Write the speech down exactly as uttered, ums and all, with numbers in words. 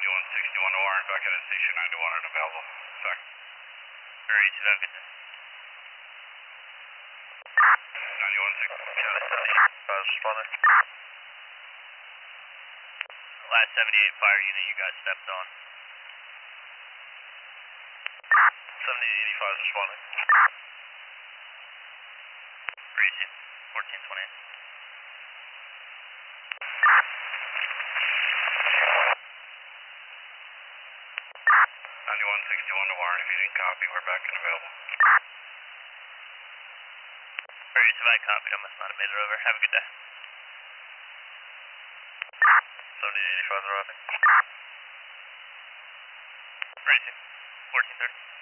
ninety-one sixty-one to Warren, back at the station, ninety-one unavailable. Back. Very easy, have a good day. ninety-one sixty-one, five responding. Last seventy-eight fire unit you guys stepped on. seventy-eight eighty-five responding. Very easy, fourteen twenty. ninety-one sixty-one to Warren, if you didn't copy, we're back and available. Very easy, I copied, I must not have made it over. Have a good day. seventy-eight eighty-five arriving. Very easy, fourteen thirty.